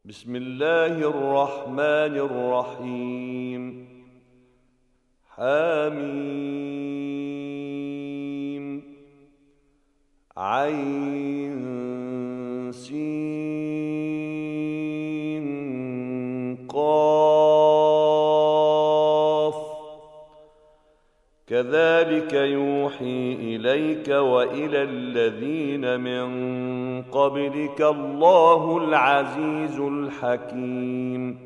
بسم الله الرحمن الرحيم. حميم عين سين قاف. كذلك يوحي إليك وإلى الذين من قبلك الله العزيز الحكيم.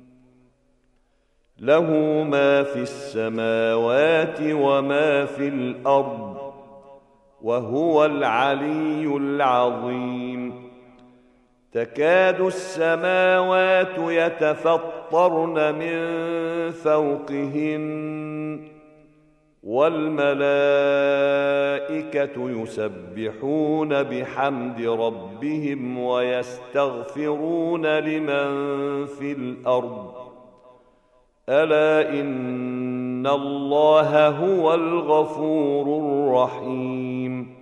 له ما في السماوات وما في الأرض وهو العلي العظيم. تكاد السماوات يتفطرن من فوقهن والملائكة يسبحون بحمد ربهم ويستغفرون لمن في الأرض ألا إن الله هو الغفور الرحيم.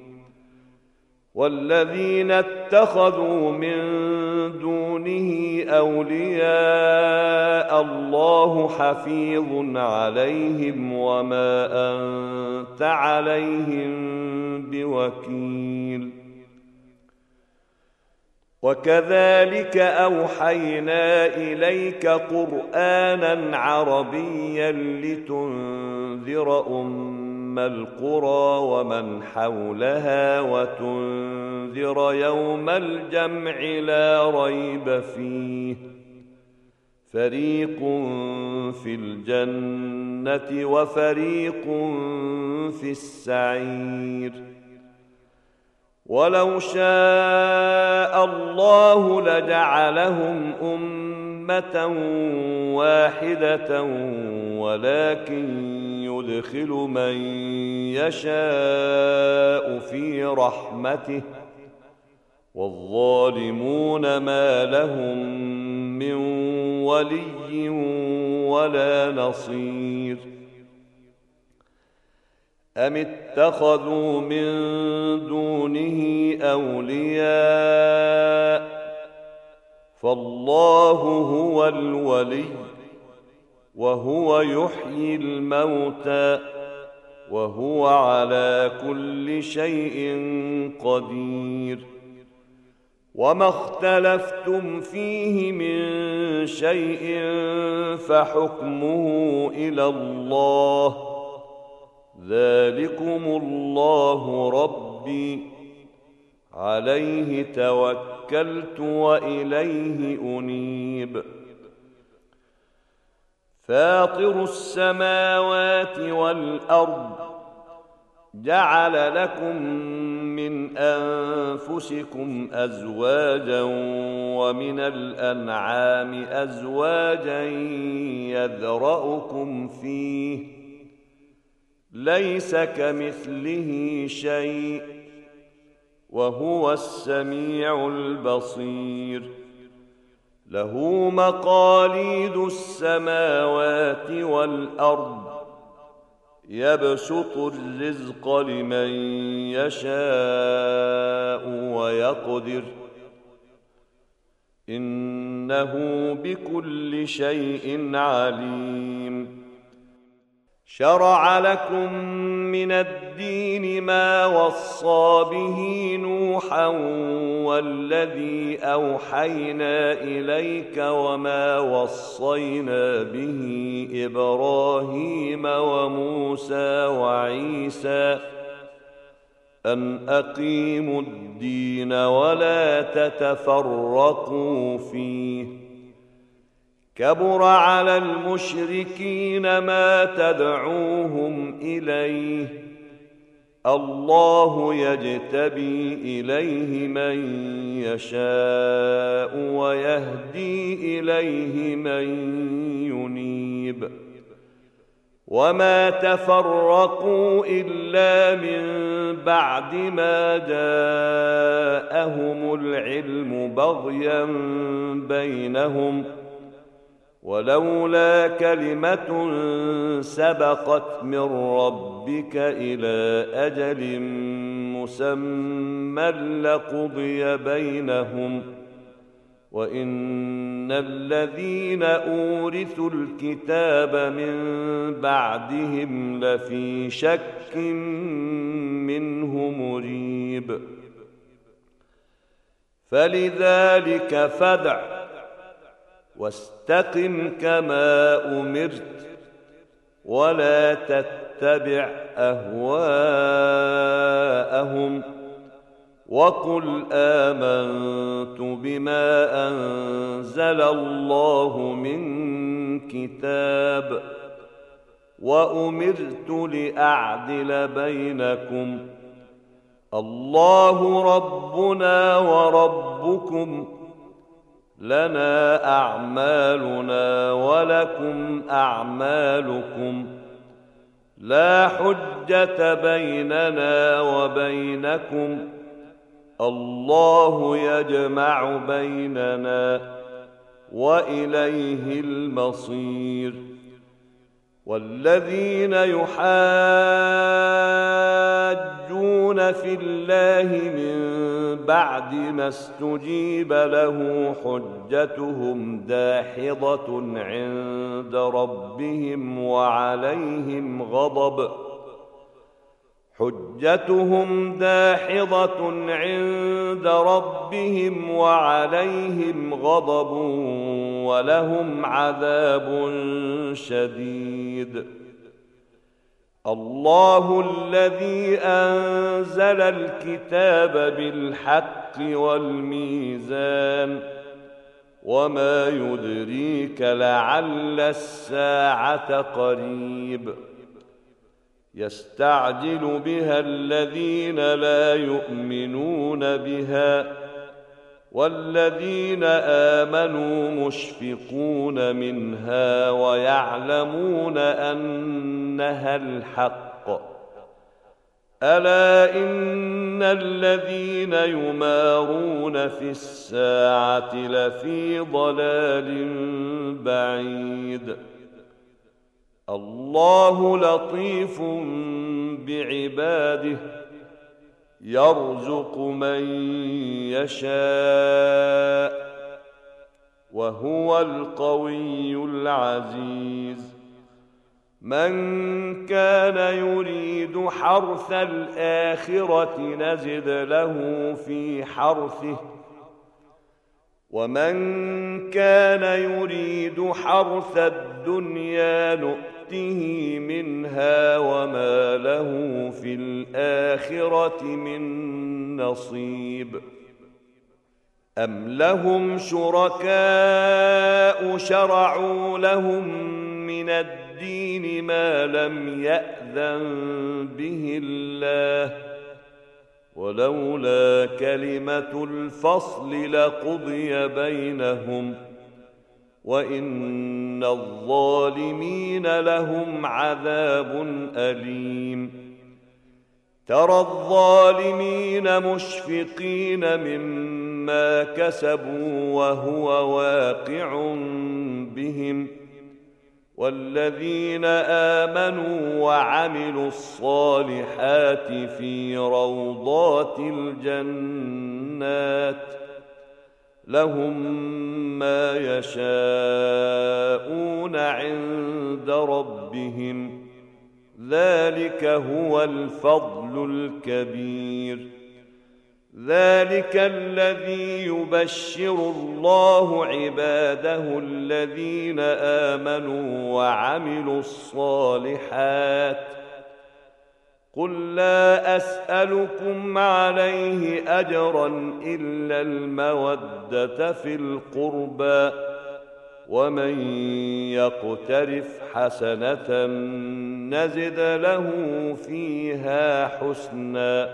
والذين اتخذوا من دونه أولياء الله حفيظ عليهم وما أنت عليهم بوكيل. وكذلك أوحينا إليك قرآنا عربيا لتنذر القرى ومن حولها وتنذر يوم الجمع لا ريب فيه. فريق في الجنة وفريق في السعير. ولو شاء الله لجعلهم أمة واحدة ولكن يدخل من يشاء في رحمته والظالمون ما لهم من ولي ولا نصير. أم اتخذوا من دونه أولياء فالله هو الولي وهو يحيي الموتى وهو على كل شيء قدير. وما اختلفتم فيه من شيء فحكمه إلى الله. ذلكم الله ربي عليه توكلت وإليه أنيب. فاطر السماوات والأرض جعل لكم من أنفسكم أزواجا ومن الأنعام أزواجا يذرأكم فيه ليس كمثله شيء وهو السميع البصير. له مقاليد السماوات والأرض يبسط الرزق لمن يشاء ويقدر إنه بكل شيء عليم. شرع لكم من الدين ما وصى به نوحا والذي أوحينا إليك وما وصينا به إبراهيم وموسى وعيسى أن أقيموا الدين ولا تتفرقوا فيه. كبر على المشركين ما تدعوهم إليه. الله يجتبي إليه من يشاء ويهدي إليه من ينيب. وما تفرقوا إلا من بعد ما جاءهم العلم بغيا بينهم ولولا كلمة سبقت من ربك إلى أجل مسمى لقضي بينهم وإن الذين أورثوا الكتاب من بعدهم لفي شك منه مريب. فلذلك فادع واستقم كما أمرت ولا تتبع أهواءهم وقل آمنت بما أنزل الله من كتاب وأمرت لأعدل بينكم الله ربنا وربكم لنا أعمالنا ولكم أعمالكم لا حجة بيننا وبينكم الله يجمع بيننا وإليه المصير. والذين يحاجون في الله من بعد ما استجيب له حجتهم داحضة عند ربهم وعليهم غضب ولهم عذاب شديد. الله الذي أنزل الكتاب بالحق والميزان وما يدريك لعل الساعة قريب. يستعجل بها الذين لا يؤمنون بها والذين آمنوا مشفقون منها ويعلمون أنها الحق. ألا إن الذين يمارون في الساعة لفي ضلال بعيد. الله لطيف بعباده يرزق من يشاء وهو القوي العزيز. من كان يريد حرث الآخرة نزد له في حرثه ومن كان يريد حرث الدنيا نؤته منها وما له في الآخرة من نصيب. أم لهم شركاء شرعوا لهم من الدين ما لم يأذن به الله ولولا كلمة الفصل لقضي بينهم وإن الظالمين لهم عذاب أليم. ترى الظالمين مشفقين مما كسبوا وهو واقع بهم والذين آمنوا وعملوا الصالحات في روضات الجنات لهم ما يشاءون عند ربهم ذلك هو الفضل الكبير. ذلك الذي يبشر الله عباده الذين آمنوا وعملوا الصالحات قل لا أسألكم عليه أجرا إلا المودة في القربى ومن يقترف حسنة نزد له فيها حسنا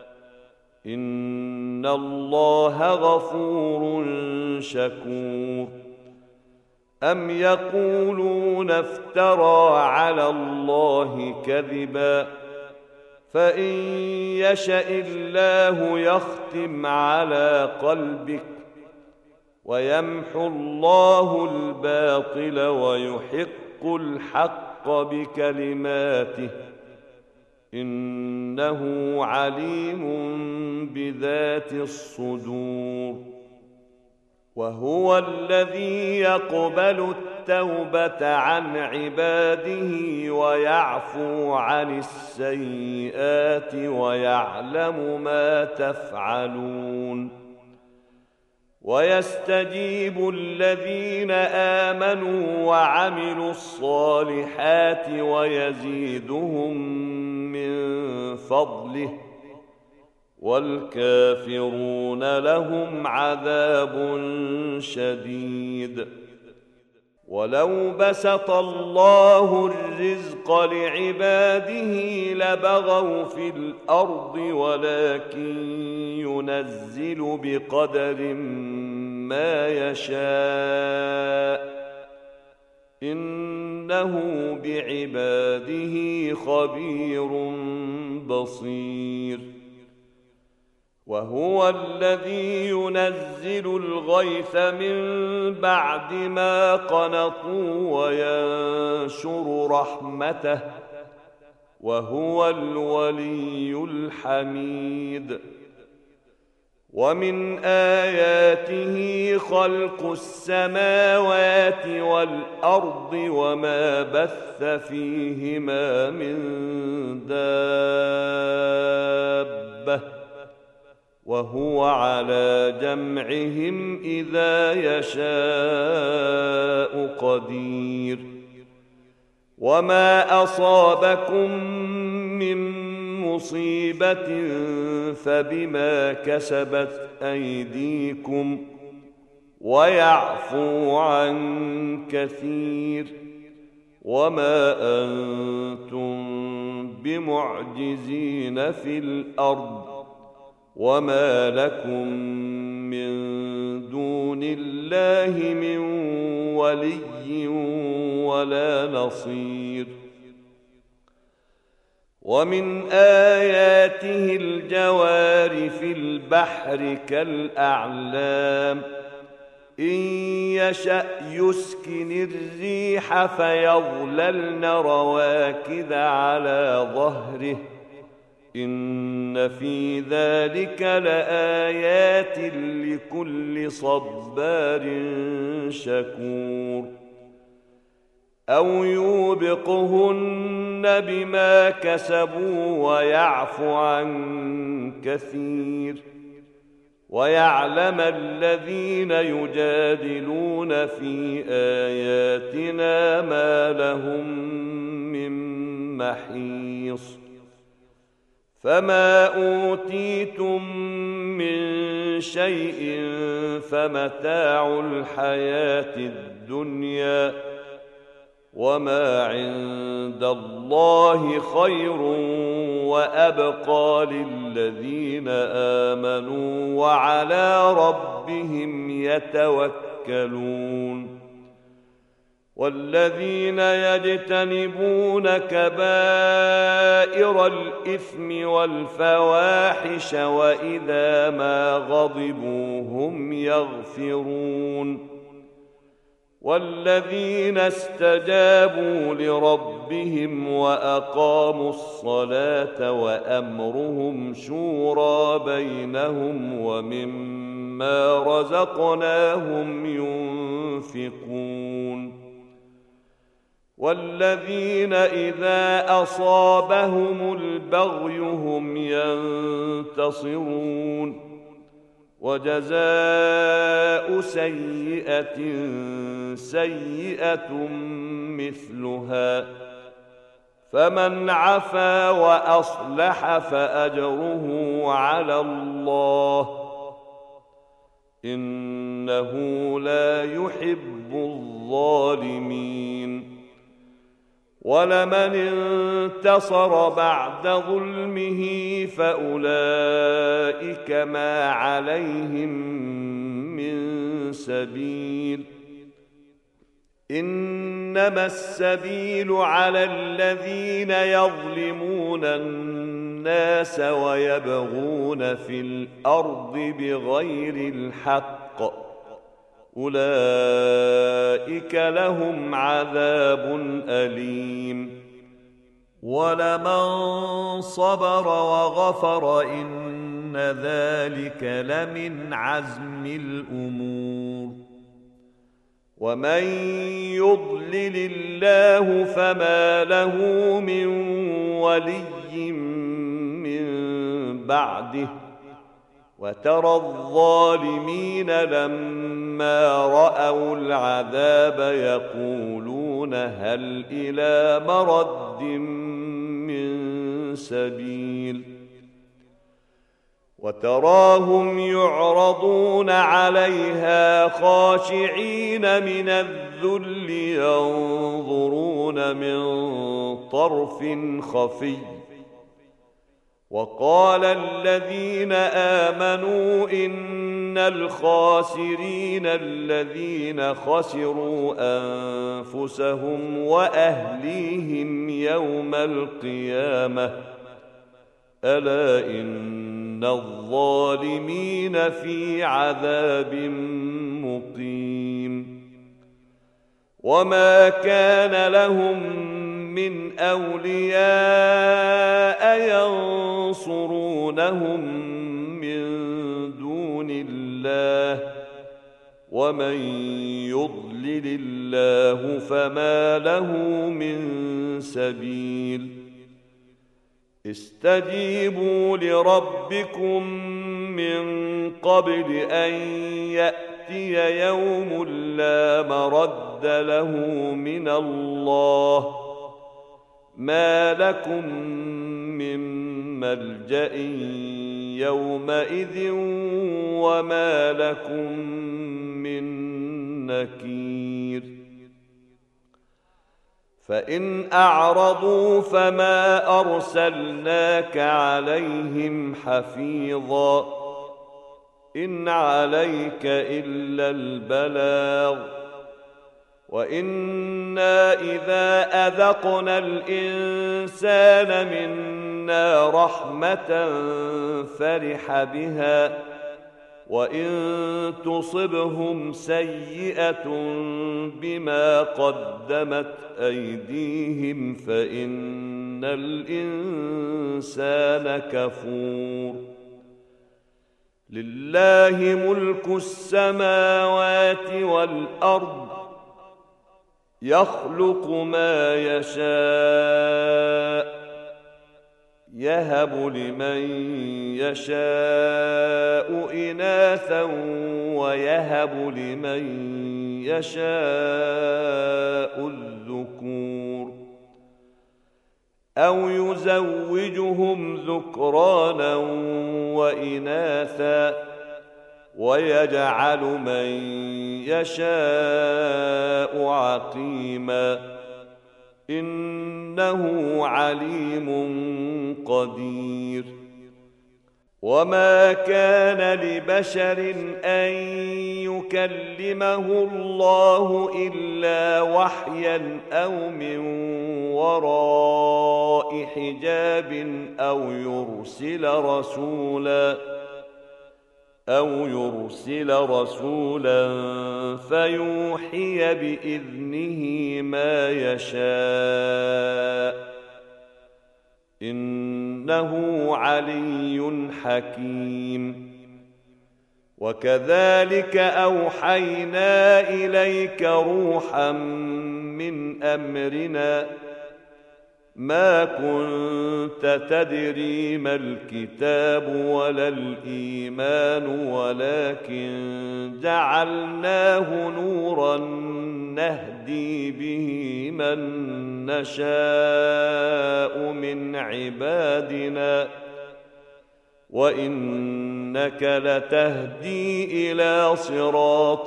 إن الله غفور شكور. أم يقولون افترى على الله كذبا فإن يشأ الله يختم على قلبك ويمحو الله الباطل ويحق الحق بكلماته إنه عليم بذات الصدور. وهو الذي يقبل التوبة عن عباده ويعفو عن السيئات ويعلم ما تفعلون ويستجيب الذين آمنوا وعملوا الصالحات ويزيدهم من فضله والكافرون لهم عذاب شديد ولو بسط الله الرزق لعباده لبغوا في الأرض ولكن ينزل بقدر ما يشاء إنه بعباده خبير بصير وهو الذي ينزل الغيث من بعد ما قنطوا وينشر رحمته وهو الولي الحميد ومن آياته خلق السماوات والأرض وما بث فيهما من دابة وهو على جمعهم إذا يشاء قدير وما أصابكم من مصيبة فبما كسبت أيديكم ويعفو عن كثير وما أنتم بمعجزين في الأرض وما لكم من دون الله من ولي ولا نصير ومن آياته الجوار في البحر كالأعلام إن يشأ يسكن الريح فيظللن رواكد على ظهره إن في ذلك لآيات لكل صبار شكور أو يوبقهن بما كسبوا ويعفو عن كثير ويعلم الذين يجادلون في آياتنا ما لهم من محيص فما أوتيتم من شيء فمتاع الحياة الدنيا وما عند الله خير وأبقى للذين آمنوا وعلى ربهم يتوكلون والذين يجتنبون كبائر الإثم والفواحش وإذا ما غضبوا هم يغفرون والذين استجابوا لربهم وأقاموا الصلاة وأمرهم شورى بينهم ومما رزقناهم ينفقون والذين إذا أصابهم البغي هم ينتصرون وجزاء سيئة سيئة مثلها فمن عفا وأصلح فأجره على الله إنه لا يحب الظالمين ولمن انتصر بعد ظلمه فأولئك ما عليهم من سبيل إنما السبيل على الذين يظلمون الناس ويبغون في الأرض بغير الحق أولئك لهم عذاب أليم ولمن صبر وغفر إن إن ذلك لمن عزم الأمور ومن يضلل الله فما له من ولي من بعده وترى الظالمين لما رأوا العذاب يقولون هل إلى مرد من سبيل وتراهم يعرضون عليها خاشعين من الذل ينظرون من طرف خفي وقال الذين آمنوا إن الخاسرين الذين خسروا أنفسهم وأهليهم يوم القيامة ألا إن الظالمين في عذاب مقيم وما كان لهم من أولياء ينصرونهم من دون الله ومن يضلل الله فما له من سبيل استجيبوا لربكم من قبل أن يأتي يوم لا مرد له من الله ما لكم من ملجأ يومئذ وما لكم من نكير فإن أعرضوا فما أرسلناك عليهم حفيظا إن عليك إلا البلاغ وإنا إذا أذقنا الإنسان منا رحمة فرح بها وإن تصبهم سيئة بما قدمت أيديهم فإن الإنسان كفور لله ملك السماوات والأرض يخلق ما يشاء يهب لمن يشاء إناثا ويهب لمن يشاء الذكور أو يزوجهم ذكرانا وإناثا ويجعل من يشاء عقيما إنه عليم قدير وما كان لبشر أن يكلمه الله إلا وحيا أو من وراء حجاب أو يرسل رسولا فيوحي بإذنه ما يشاء إنه علي حكيم وكذلك أوحينا إليك روحا من أمرنا ما كنت تدري ما الكتاب ولا الإيمان ولكن جعلناه نورا نهدي به من نشاء من عبادنا وإنك لتهدي إلى صراط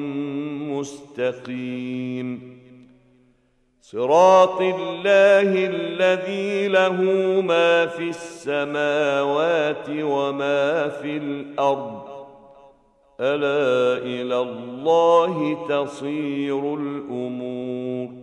مستقيم صراط الله الذي له ما في السماوات وما في الأرض ألا إلى الله تصير الأمور